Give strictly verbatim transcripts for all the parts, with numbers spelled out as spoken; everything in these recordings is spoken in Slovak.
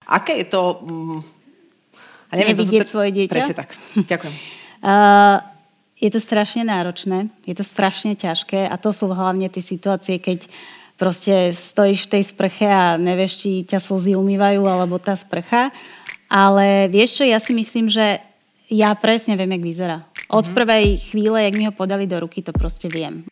Aké je to... Mm, a neviem, Nevidieť to te... svoje dieťa? Presne tak. Ďakujem. Uh, je to strašne náročné, je to strašne ťažké a to sú hlavne tie situácie, keď proste stojíš v tej sprche a nevieš, či ťa slzy umývajú alebo tá sprcha. Ale vieš čo, ja si myslím, že ja presne viem, jak vyzerá. Od mm-hmm. prvej chvíle, jak mi ho podali do ruky, to proste viem.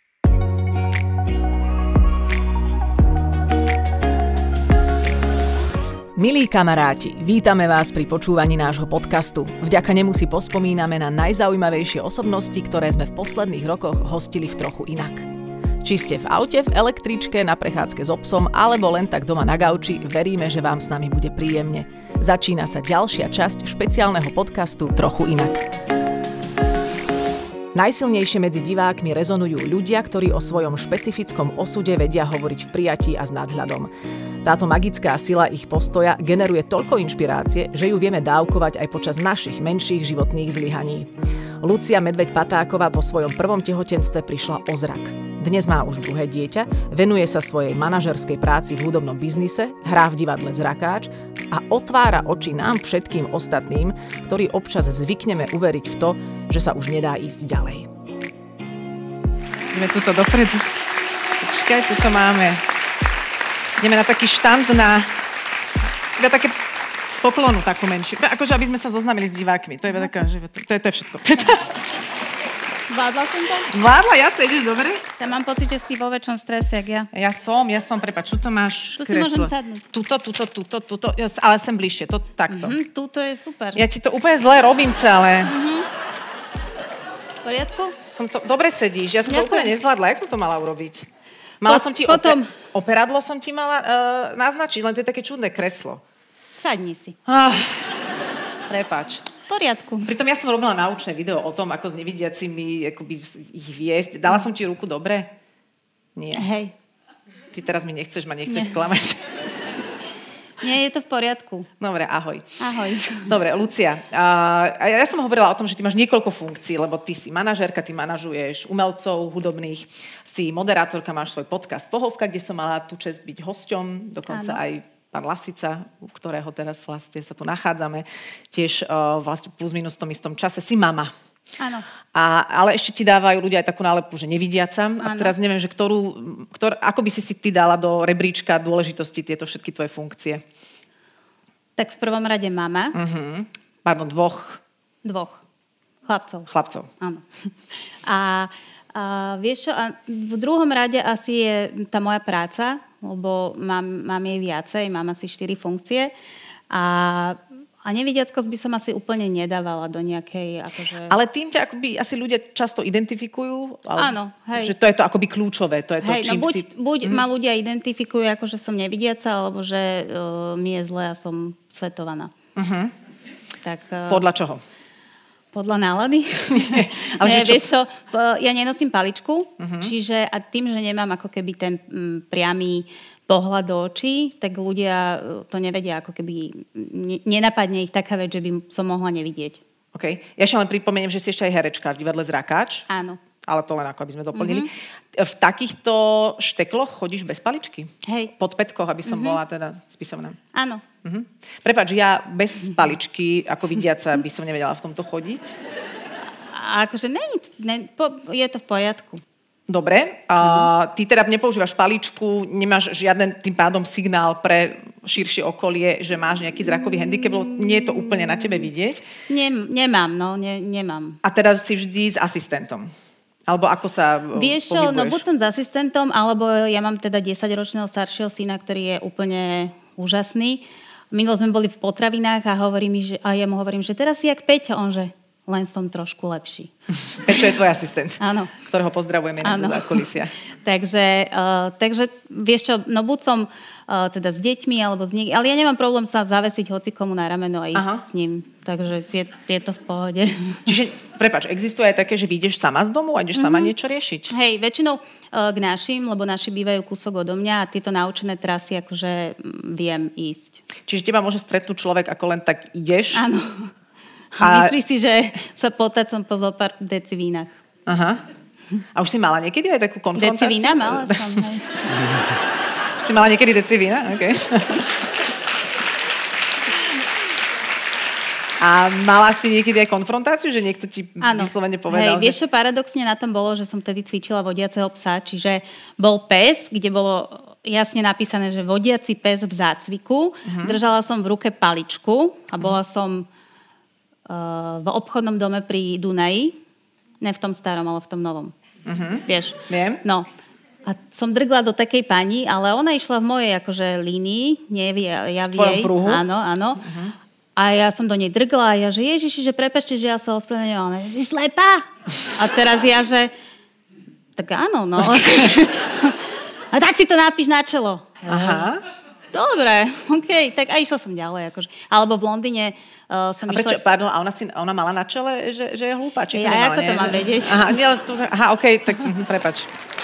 Milí kamaráti, vítame vás pri počúvaní nášho podcastu. Vďaka nemu si pospomíname na najzaujímavejšie osobnosti, ktoré sme v posledných rokoch hostili v Trochu inak. Či ste v aute, v električke, na prechádzke s obsom, alebo len tak doma na gauči, veríme, že vám s nami bude príjemne. Začína sa ďalšia časť špeciálneho podcastu Trochu inak. Najsilnejšie medzi divákmi rezonujú ľudia, ktorí o svojom špecifickom osude vedia hovoriť v prijatí a s nadhľadom. Táto magická sila ich postoja generuje toľko inšpirácie, že ju vieme dávkovať aj počas našich menších životných zlyhaní. Lucia Medveď-Patáková po svojom prvom tehotenstve prišla o zrak. Dnes má už druhé dieťa, venuje sa svojej manažerskej práci v hudobnom biznise, hrá v divadle Zrakáč a otvára oči nám všetkým ostatným, ktorí občas zvykneme uveriť v to, že sa už nedá ísť ďalej. Ideme tuto dopredu. Počkaj, tuto máme. Ideme na taký štand na iba také poklonu takú menšiu. Akože, aby sme sa zoznamili s divákmi. To je, taká, že to, to, je, to je všetko. Zvládla som to? Zvládla, jasne, ideš dobre? Ja mám pocit, že si vo väčšom strese, jak ja. Ja som, ja som, prepáč, tu máš tu kreslo. Tu si môžem sadnúť. Tuto, tuto, tuto, tuto, ale sem bližšie, to takto. Mm-hmm, tuto je super. Ja ti to úplne zle robím celé. Mm-hmm. V poriadku? Som to, dobre sedíš, ja som Ďakujem. to úplne nezvládla. Jak som to mala urobiť? Mala po, som ti potom... ope- operadlo som ti mala uh, naznačiť, len to je také čudné kreslo. Sadni si. Ah, prepáč. V poriadku. Pritom ja som robila naučné video o tom, ako s nevidiacimi akoby, ich viesť. Dala som ti ruku dobre? Nie. Hej. Ty teraz mi nechceš ma, nechceš Nie. sklamať. Nie, je to v poriadku. Dobre, ahoj. Ahoj. Dobre, Lucia. A ja som hovorila o tom, že ty máš niekoľko funkcií, lebo ty si manažérka, ty manažuješ umelcov hudobných, si moderátorka, máš svoj podcast Pohovka, kde som mala tú česť byť hosťom, dokonca Áno. aj pán Lasica, u ktorého teraz vlastne sa tu nachádzame, tiež uh, vlastne plus minus v tom istom čase, si mama. Áno. A, ale ešte ti dávajú ľudia aj takú nálepku, že nevidiaca. A Áno. teraz neviem, že ktorú, ktor, ako by si si ty dala do rebríčka dôležitosti tieto všetky tvoje funkcie? Tak v prvom rade mama. Uh-huh. Pardon, dvoch. Dvoch. Chlapcov. Chlapcov. Áno. A, a vieš čo, a v druhom rade asi je tá moja práca, lebo mám, mám jej viacej, mám asi štyri funkcie a, a nevidiackosť by som asi úplne nedávala do nejakej akože... Ale tým ťa akoby asi ľudia často identifikujú? Ale, Áno, hej. Že to je to akoby kľúčové, to je to, Hej, čím no buď, si... buď Mhm. ma ľudia identifikujú ako, že som nevidiaca, alebo že uh, mi je zle a som svetovaná. Uh-huh. Tak, uh, Podľa čoho? Podľa nálady? Ale Nie, že čo- vieš čo, p- ja nenosím paličku, Mhm. čiže a tým, že nemám ako keby ten mm, priamy pohľad do očí, tak ľudia uh, to nevedia, ako keby ne- nenapadne ich taká vec, že by som mohla nevidieť. Okay. Ja ešte len pripomeniem, že si ešte aj herečka v divadle Zrakáč. Áno. Ale to len ako, aby sme doplnili. Mhm. V takýchto štekloch chodíš bez paličky? Hej. Pod pätkoch, aby som Mhm. bola teda spisovná. Áno. Mhm. Prepáč, ja bez paličky, ako vidiaca, by som nevedela v tomto chodiť. A akože ne, ne, po, je to v poriadku. Dobre. A ty teda nepoužívaš paličku, nemáš žiaden tým pádom signál pre širšie okolie, že máš nejaký zrakový handicap, lebo nie je to úplne na tebe vidieť. Nem, nemám, no, ne, nemám. A teda si vždy s asistentom. Alebo ako sa Vieš čo, no buď som s asistentom, alebo ja mám teda desaťročného staršieho syna, ktorý je úplne úžasný. Minulo sme boli v potravinách a, hovorí mi, že, a ja mu hovorím, že teraz si jak Peťo, on že len som trošku lepší. Peťo je tvoj asistent, Áno. ktorého pozdravujeme na zákulisia. takže, uh, takže vieš čo, no buď som uh, teda s deťmi, alebo s niekým, ale ja nemám problém sa zavesiť hocikomu na rameno a ísť Aha. s ním. Takže je, je to v pohode. Čiže, prepáč, existuje aj také, že vyjdeš sama z domu a ideš mm-hmm. sama niečo riešiť? Hej, väčšinou uh, k našim, lebo naši bývajú kúsok odo mňa a tieto naučené trasy akože mm, viem ísť. Čiže teba môže stretnúť človek, ako len tak ideš? Áno. A... Myslí si, že sa potacom po zopár deci vínach. Aha. A už si mala niekedy aj takú konfrontáciu? Deci vína mala som, hej. Už si mala niekedy deci vína? OK. A mala si niekedy aj konfrontáciu, že niekto ti Áno. vyslovene povedal? Hej, vieš, čo paradoxne na tom bolo, že som vtedy cvičila vodiaceho psa, čiže bol pes, kde bolo jasne napísané, že vodiaci pes v zácviku. Uh-huh. Držala som v ruke paličku a bola uh-huh. som uh, v obchodnom dome pri Dunaji. Ne v tom starom, ale v tom novom. Uh-huh. Vieš? Viem. No. A som drgla do takej pani, ale ona išla v mojej akože línii, nie ja, ja v jej. Pruhu? Áno, áno. Uh-huh. A ja som do nej drgla a ja, že Ježiši, že prepáčte, že ja sa ospravedlňujem. Že si slepá? A teraz ja, že tak áno, no. A tak si to napíš na čelo. Aha. Dobre, okej, okay. Tak a išla som ďalej. Akože. Alebo v Londýne uh, som a prečo, išla... pardon, a ona, si, ona mala na čele, že, že je hlúpa? Či to ja, nemala, ako nie? to mám vedieť? Aha, nie, to, aha okej, okay, tak prepáč.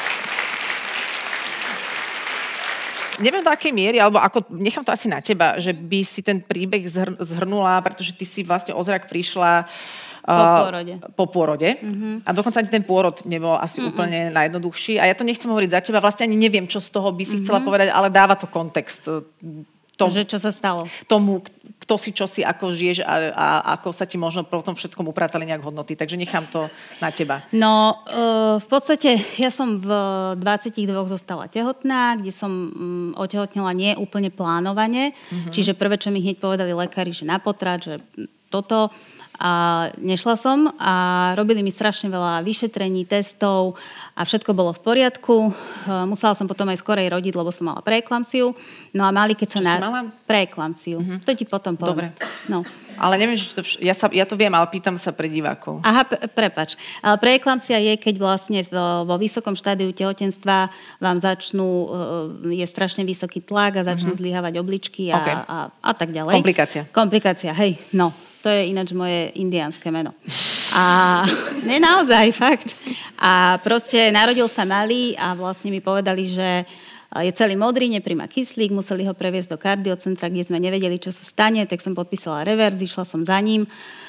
Neviem do akej miery, alebo ako, nechám to asi na teba, že by si ten príbeh zhr- zhrnula, pretože ty si vlastne o zrak prišla uh, po pôrode. Po pôrode. Mm-hmm. A dokonca ani ten pôrod nebol asi Mm-mm. úplne najjednoduchší. A ja to nechcem hovoriť za teba, vlastne ani neviem, čo z toho by si mm-hmm. chcela povedať, ale dáva to kontext. Tom, že čo sa stalo? Tomu, kto si, čo si, ako žiješ a, a ako sa ti možno po tom všetkom upratali nejak hodnoty. Takže nechám to na teba. No, uh, v podstate ja som v dvadsiatich dvoch zostala tehotná, kde som um, otehotnila nie úplne plánovane. Mm-hmm. Čiže prvé, čo mi hneď povedali lekári, že na potrat, že toto. A nešla som a robili mi strašne veľa vyšetrení, testov a všetko bolo v poriadku. Musela som potom aj skorej rodiť, lebo som mala preeklamsiu. No a mali, keď sa... Čo na... si mala? Preeklamsiu. Uh-huh. To ti potom poviem. Dobre. No. Ale neviem, že to vš- ja, sa, ja to viem, ale pýtam sa pre divákov. Aha, p- prepač. Ale preeklamsia je, keď vlastne v, vo vysokom štádiu tehotenstva vám začnú, je strašne vysoký tlak a začnú uh-huh. zlyhávať obličky a, okay. a, a tak ďalej. Komplikácia. Komplikácia, hej, no. To je ináč moje indiánske meno. A ne, naozaj, fakt. A proste narodil sa malý a vlastne mi povedali, že je celý modrý, nepríjma kyslík, museli ho previesť do kardiocentra, kde sme nevedeli, čo sa stane, tak som podpísala reverz, išla som za ním.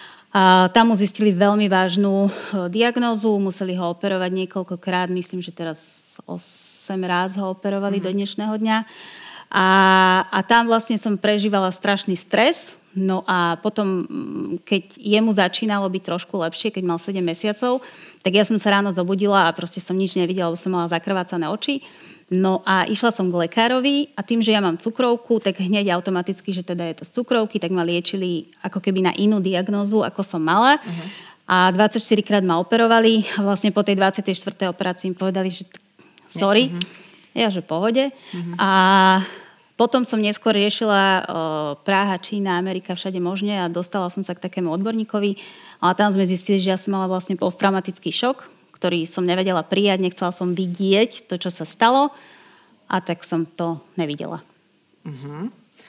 A tam mu zistili veľmi vážnu diagnózu, museli ho operovať niekoľkokrát, myslím, že teraz osem ráz ho operovali mm-hmm. do dnešného dňa. A, a tam vlastne som prežívala strašný stres. No a potom, keď jemu začínalo byť trošku lepšie, keď mal sedem mesiacov, tak ja som sa ráno zobudila a proste som nič nevidela, lebo som mala zakrvácané oči. No a išla som k lekárovi a tým, že ja mám cukrovku, tak hneď automaticky, že teda je to z cukrovky, tak ma liečili ako keby na inú diagnózu, ako som mala. Uh-huh. A dvadsaťštyri krát ma operovali a vlastne po tej dvadsiatej štvrtej operácii mi povedali, že sorry, uh-huh. ja že pohode. Uh-huh. A potom som neskôr riešila o, Praha, Čína, Amerika, všade možne a dostala som sa k takému odborníkovi. A tam sme zistili, že ja som mala vlastne posttraumatický šok, ktorý som nevedela prijať, nechcela som vidieť to, čo sa stalo a tak som to nevidela. Uh-huh.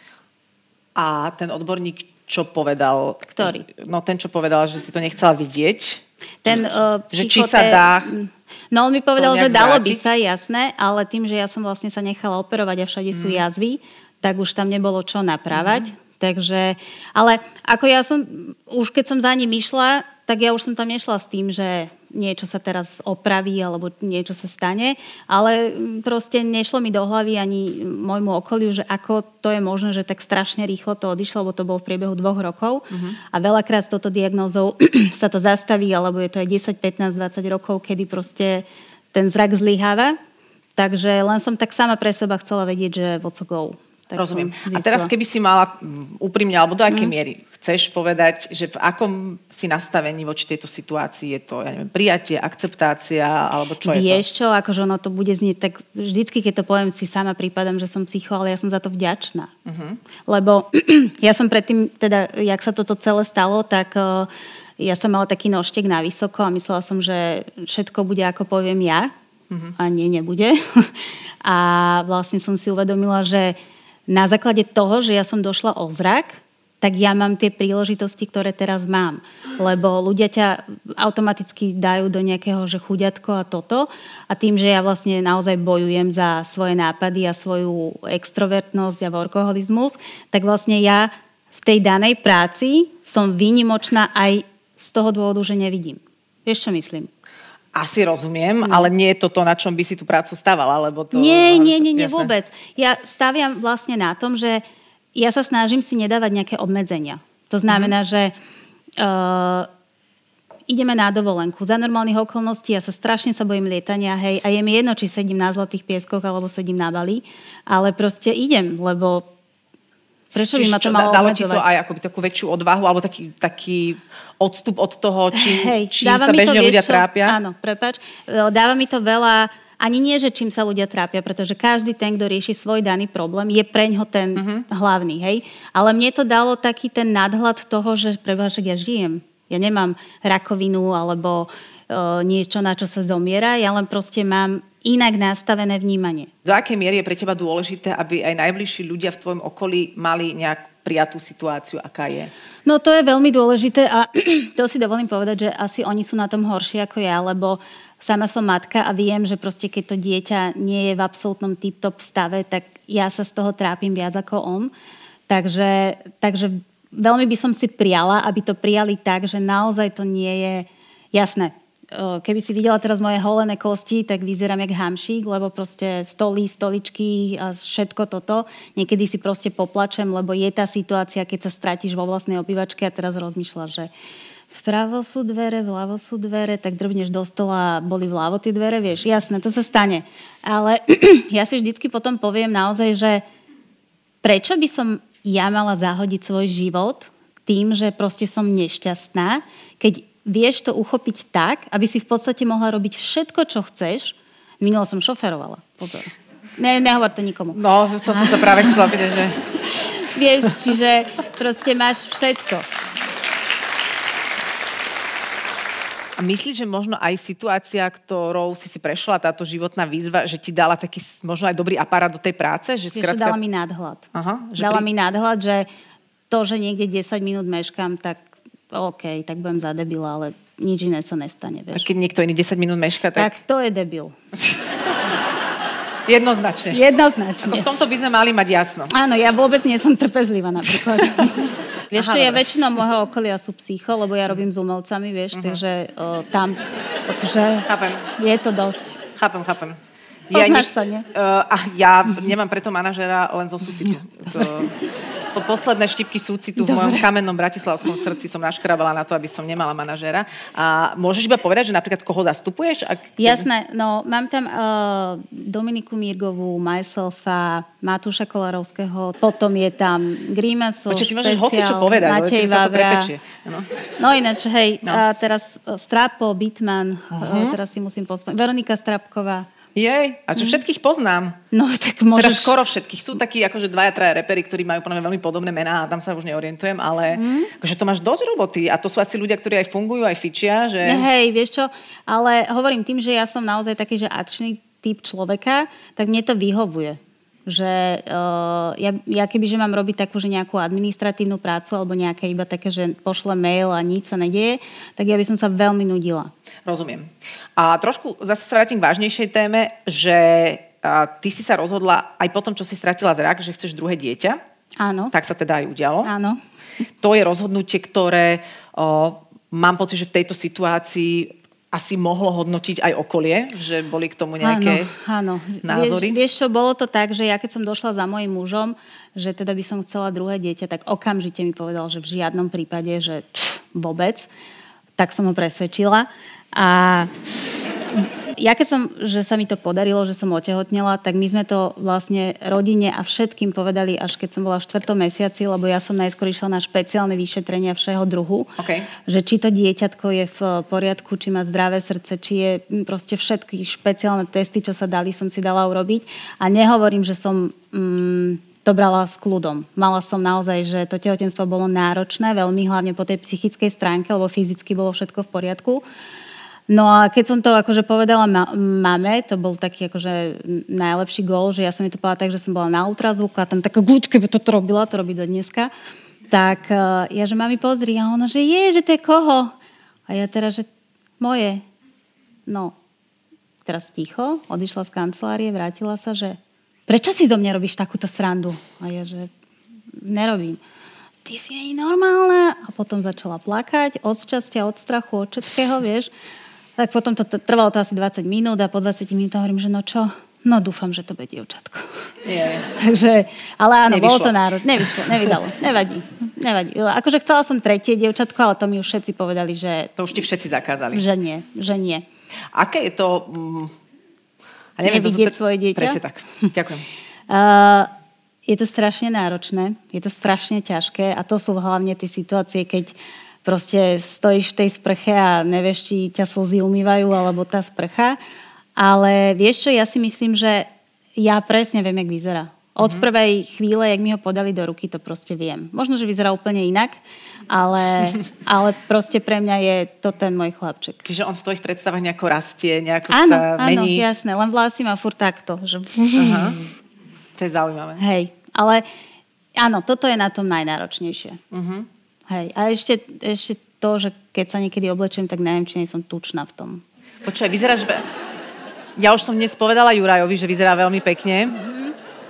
A ten odborník čo povedal? Ktorý? No ten, čo povedal, že si to nechcela vidieť. Ten uh, že psychoté... či sa dá... No on mi povedal, že dalo by zvrátiť? sa, jasné, ale tým, že ja som vlastne sa nechala operovať a všade mm. sú jazvy, tak už tam nebolo čo naprávať. Mm. Takže, ale ako ja som, už keď som za ním išla, tak ja už som tam nešla s tým, že niečo sa teraz opraví alebo niečo sa stane, ale proste nešlo mi do hlavy ani môjmu okoliu, že ako to je možné, že tak strašne rýchlo to odišlo, lebo to bolo v priebehu dvoch rokov uh-huh. a veľakrát s touto diagnózou sa to zastaví, alebo je to aj desať, pätnásť, dvadsať rokov, kedy proste ten zrak zlyháva. Takže len som tak sama pre seba chcela vedieť, že what's go. Tak rozumiem. A teraz, keby si mala úprimne, alebo do akej mm. miery chceš povedať, že v akom si nastavení voči tejto situácii je to, ja neviem, prijatie, akceptácia, alebo čo je to? Vieš čo, akože ono to bude znieť, tak vždycky, keď to poviem, si sama prípadam, že som psycho, ale ja som za to vďačná. Uh-huh. Lebo ja som predtým, teda, jak sa toto celé stalo, tak uh, ja som mala taký nožtek na vysoko a myslela som, že všetko bude, ako poviem ja. Uh-huh. A nie, nebude. A vlastne som si uvedomila, že na základe toho, že ja som došla o zrak, tak ja mám tie príležitosti, ktoré teraz mám. Lebo ľudia ťa automaticky dajú do nejakého, že chuďatko a toto. A tým, že ja vlastne naozaj bojujem za svoje nápady a svoju extrovertnosť a workoholizmus, tak vlastne ja v tej danej práci som výnimočná aj z toho dôvodu, že nevidím. Vieš, čo myslím? Asi rozumiem, no. Ale nie je to to, na čom by si tú prácu stavala, lebo to... Nie, nie, nie, nie vôbec. Ja staviam vlastne na tom, že ja sa snažím si nedávať nejaké obmedzenia. To znamená, mm. že uh, ideme na dovolenku. Za normálnych okolností ja sa strašne sa bojím lietania, hej, a je mi jedno, či sedím na Zlatých pieskoch, alebo sedím na Bali, ale proste idem, lebo prečo by ma to malo dalo obmedzovať? Dalo ti to aj akoby takú väčšiu odvahu, alebo taký, taký odstup od toho, čím, hej, čím sa bežne ľudia čo? trápia? Áno, prepáč. Dáva mi to veľa, ani nie, že čím sa ľudia trápia, pretože každý ten, kto rieši svoj daný problém, je preňho ten uh-huh. hlavný, hej. Ale mne to dalo taký ten nadhľad toho, že preboha, však ja žijem. Ja nemám rakovinu alebo uh, niečo, na čo sa zomiera, ja len proste mám inak nastavené vnímanie. Do akej miery je pre teba dôležité, aby aj najbližší ľudia v tvojom okolí mali nejak prijatú situáciu, aká je? No to je veľmi dôležité a to si dovolím povedať, že asi oni sú na tom horšie ako ja, lebo sama som matka a viem, že proste keď to dieťa nie je v absolútnom tip-top stave, tak ja sa z toho trápim viac ako on. Takže, takže veľmi by som si priala, aby to prijali tak, že naozaj to nie je jasné. Keby si videla teraz moje holené kosti, tak vyzerám jak hamšík, lebo proste stoly, stoličky a všetko toto. Niekedy si proste poplačem, lebo je tá situácia, keď sa stratíš vo vlastnej obývačke a teraz rozmýšľaš, že vpravo sú dvere, vľavo sú dvere, tak drbneš do stola a boli vľavo tie dvere, vieš. Jasné, to sa stane. Ale ja si vždycky potom poviem naozaj, že prečo by som ja mala zahodiť svoj život tým, že proste som nešťastná, keď vieš to uchopiť tak, aby si v podstate mohla robiť všetko, čo chceš. Minulo som šoferovala. Pozor. Ne, nehovor to nikomu. No, to som sa práve chcela pýtať, že... Vieš, čiže proste máš všetko. A myslíš, že možno aj situácia, ktorou si si prešla, táto životná výzva, že ti dala taký možno aj dobrý aparát do tej práce? Že Vieš, skratka... dala mi nadhľad. Aha, že dala pri... mi nadhľad, že to, že niekde desať minút meškám, tak OK, tak budem za debila, ale nič iné sa nestane, vieš. A keď niekto iný desať minút meška, tak... Tak to je debil. Jednoznačne. Jednoznačne. Ako v tomto by sme mali mať jasno. Áno, ja vôbec nie som trpezlivá napríklad. Vieš čo, ja väčšinou môjho okolia sú psycho, lebo ja robím s umelcami, vieš, uh-huh. takže o, tam, akože chápem. Je to dosť. Chápem, chápem. Poznáš ja, sa, nie? Uh, a ja nemám preto manažera len zo súcitu. To, posledné štipky súcitu v mojom kamennom bratislavskom srdci som naškrabala na to, aby som nemala manažera. A môžeš iba povedať, že napríklad koho zastupuješ? Ak... Jasné, no mám tam uh, Dominiku Mirgovú, Myselfa, Matúša Kolarovského, potom je tam Grimasu, Počkej, ty môžeš hoci čo povedať, Matej Vávra. No. no ináč, hej, no. A teraz Strapo, Bitman, uh-huh. uh, teraz si musím pospomínať, Veronika Strapková. Jej, a čo všetkých poznám. No, tak môžeš... Teraz skoro všetkých. Sú takí akože dvaja, traja reperi, ktorí majú podľa mňa veľmi podobné mená a tam sa už neorientujem, ale mm. akože to máš dosť roboty a to sú asi ľudia, ktorí aj fungujú, aj fičia, že... Hej, vieš čo, ale hovorím tým, že ja som naozaj taký, že akčný typ človeka, tak mne to vyhovuje. Že uh, ja, ja keby, že mám robiť takú, že nejakú administratívnu prácu alebo nejaké iba také, že pošle mail a nič sa nedieje, tak ja by som sa veľmi nudila. Rozumiem. A trošku zase sa vrátim k vážnejšej téme, že uh, ty si sa rozhodla aj po tom, čo si stratila zrak, že chceš druhé dieťa. Áno. Tak sa teda aj udialo. Áno. To je rozhodnutie, ktoré uh, mám pocit, že v tejto situácii asi mohlo hodnotiť aj okolie, že boli k tomu nejaké áno, áno. názory? Vieš, vieš čo, bolo to tak, že ja keď som došla za mojím mužom, že teda by som chcela druhé dieťa, tak okamžite mi povedal, že v žiadnom prípade, že pff, vôbec. Tak som ho presvedčila. A ja keď som, že sa mi to podarilo, že som otehotnela, tak my sme to vlastne rodine a všetkým povedali, až keď som bola v štvrtom mesiaci, lebo ja som najskôr išla na špeciálne vyšetrenia všeho druhu. Okay. Že či to dieťatko je v poriadku, či má zdravé srdce, či je proste všetky špeciálne testy, čo sa dali, som si dala urobiť. A nehovorím, že som mm, to brala s kľudom. Mala som naozaj, že to tehotenstvo bolo náročné, veľmi hlavne po tej psychickej stránke, lebo fyzicky bolo všetko v poriadku. No a keď som to akože povedala ma- mame, to bol taký akože najlepší gól, že ja som mi to povedala tak, že som bola na ultrazvuku a tam taká gučka by toto robila, to robí do dneska. Tak uh, ja, že mami pozri, a ona, že je, že to je koho? A ja teraz, že moje. No, teraz ticho, odišla z kancelárie, vrátila sa, že prečo si zo mňa robíš takúto srandu? A ja, že nerobím. Ty si jej normálna. A potom začala plakať od šťastia, od strachu, od všetkého, vieš. Tak potom to trvalo to asi dvadsať minút a po dvadsiatich minútach hovorím, že no čo? No dúfam, že to bude dievčatko. Nie. Takže, ale áno, Nevyšlo. bolo to národ. Nevyšlo, nevydalo. Nevadí. Nevadí. Akože chcela som tretie dievčatko, ale to mi už všetci povedali, že... To už ti všetci zakázali. Že nie, že nie. Aké je to... Mm, a neviem, Nevidieť to sú svoje dieťa? Presne tak. Ďakujem. Uh, je to strašne náročné, je to strašne ťažké a to sú hlavne tie situácie, keď proste stojíš v tej sprche a nevieš, či ťa slzy umývajú alebo tá sprcha. Ale vieš čo, ja si myslím, že ja presne viem, jak vyzerá. Od mm-hmm. prvej chvíle, jak mi ho podali do ruky, to proste viem. Možno, že vyzerá úplne inak, ale, ale proste pre mňa je to ten môj chlapček. Čiže on v tvojich predstavách nejako rastie, nejako áno, sa mení. Áno, jasné, len vlasy má furt takto. Že... Aha. To je zaujímavé. Hej, ale áno, toto je na tom najnáročnejšie. Uh-huh. Hej, a ešte, ešte to, že keď sa niekedy oblečím, tak neviem, či nie som tučná v tom. Počkaj, vyzeráš... Be... Ja už som dnes povedala Jurajovi, že vyzerá veľmi pekne. Mm-hmm.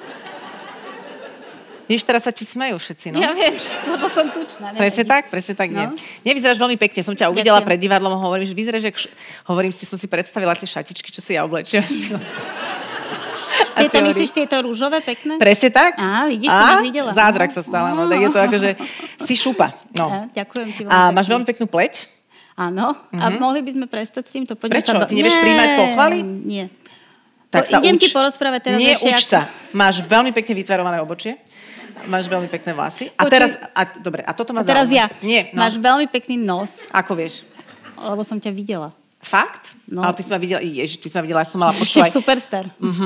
Víš, teraz sa ti smejú všetci, no? Ja viem, lebo som tučná. Nevadí. Presne tak, presne tak, no. nie. Nevyzeráš veľmi pekne. Som ťa uvidela Ďakujem. pred divadlom a hovorím, že vyzeráš, jak... Š... Hovorím si, som si predstavila tie šatičky, čo si ja oblečím. Tieto myslíš, tieto rúžové, pekné? Presne tak. Á, vidíš, som ich videla. Zázrak sa stala, no. Tak je to ako, že si šupa. No. Ja, ďakujem ti veľmi A pekne. máš veľmi peknú pleť? Áno. Uh-huh. A mohli by sme prestať s týmto? Poďme Prečo? Sa... Ty nevieš príjmať pochvaly? Nie. Tak Po, sa idem uč. ti porozprávať teraz Nie, ešte, uč ako... sa. Máš veľmi pekne vytvarované obočie. Máš veľmi pekné vlasy. A Počuj. teraz... A, dobre, a toto ma A teraz zaujíma. ja. Nie, no. Máš veľmi pekný nos, Ako vieš? lebo som ťa videla. Fakt? No. Ale ty si ma videla... Ježiš, ty si ma videla, ja som mala Ešte počúvaj. superstar.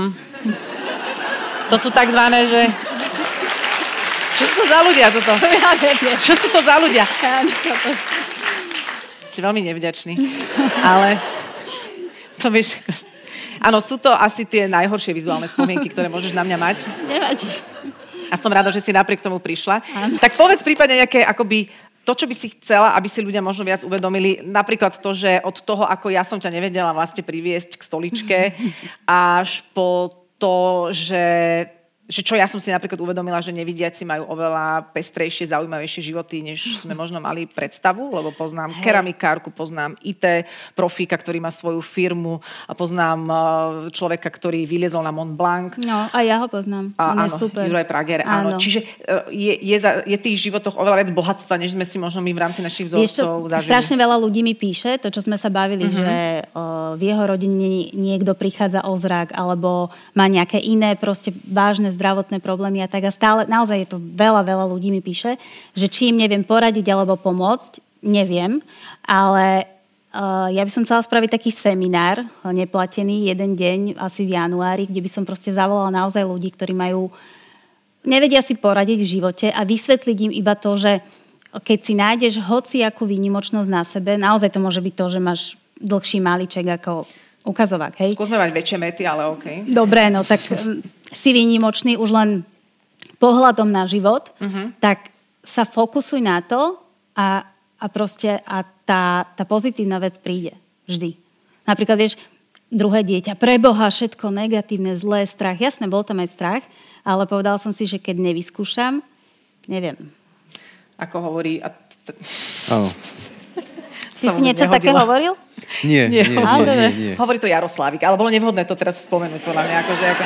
To sú takzvané, že... Čo sú to za ľudia, toto? Ja neviem. Čo sú to za ľudia? Ja neviem. Ste veľmi nevďační. Ale... To vieš... Áno, sú to asi tie najhoršie vizuálne spomienky, ktoré môžeš na mňa mať. Nevadí. A som rada, že si napriek tomu prišla. Áno. Tak povedz prípadne nejaké, akoby, to, čo by si chcela, aby si ľudia možno viac uvedomili. Napríklad to, že od toho, ako ja som ťa nevedela vlastne priviesť k stoličke, až po to, že... že čo ja som si napríklad uvedomila, že nevidiaci majú oveľa pestrejšie, zaujímavejšie životy, než sme možno mali predstavu, lebo poznám Hej. keramikárku, poznám í té profíka, ktorý má svoju firmu a poznám človeka, ktorý vyliezol na Mont Blanc. No, a ja ho poznám. A, On áno, je super. Juraj Prager, áno. Áno. Čiže je, je, za, je v tých životoch oveľa viac bohatstva, než sme si možno my v rámci našich vzorcov zažili. Strašne veľa ľudí mi píše, to, čo sme sa bavili, Mhm. že o, v jeho rodine niekto prichádza o zrak, alebo má nejaké iné proste vážne zdravotné problémy a tak. A stále, naozaj je to veľa, veľa ľudí mi píše, že či im neviem poradiť alebo pomôcť, neviem, ale uh, ja by som chcela spraviť taký seminár, neplatený, jeden deň, asi v januári, kde by som proste zavolala naozaj ľudí, ktorí majú, nevedia si poradiť v živote a vysvetliť im iba to, že keď si nájdeš hociakú výnimočnosť na sebe, naozaj to môže byť to, že máš dlhší maliček ako ukazovák, hej? Skúsme mať väčšie mety, ale okej. Okay. Dobre, no tak um, si výnimočný už len pohľadom na život, uh-huh. tak sa fokusuj na to a, a proste a tá, tá pozitívna vec príde. Vždy. Napríklad, vieš, druhé dieťa, preboha, všetko negatívne, zlé, strach. Jasné, bol tam aj strach, ale povedal som si, že keď nevyskúšam, neviem. Ako hovorí... A t- Áno. Ty si niečo také hovoril? Nie, nie, nie, Ale dobre. nie, nie. Hovorí to Jaroslávik, ale bolo nevhodné to teraz spomenúť, podľa mňa. Akože, ako...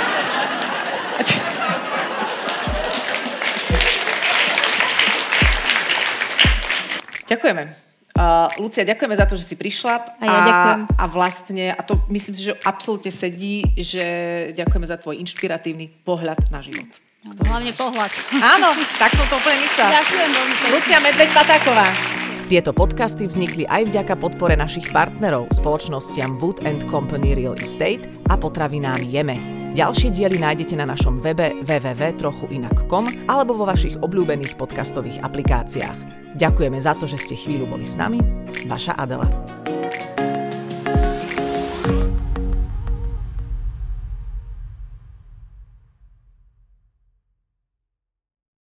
Ďakujeme. Uh, Lucia, ďakujeme za to, že si prišla. A ja ďakujem. A vlastne, a to myslím si, že absolútne sedí, že ďakujeme za tvoj inšpiratívny pohľad na život. Hlavne pohľad. Áno, tak som to úplne myslela. Ďakujem veľmi pekne. Lucia Medveď-Patáková. Tieto podcasty vznikli aj vďaka podpore našich partnerov, spoločnostiam Wood and Company Real Estate a potravinám Jeme. Ďalšie diely nájdete na našom webe w w w bodka trochu inak bodka com alebo vo vašich obľúbených podcastových aplikáciách. Ďakujeme za to, že ste chvíľu boli s nami. Vaša Adela.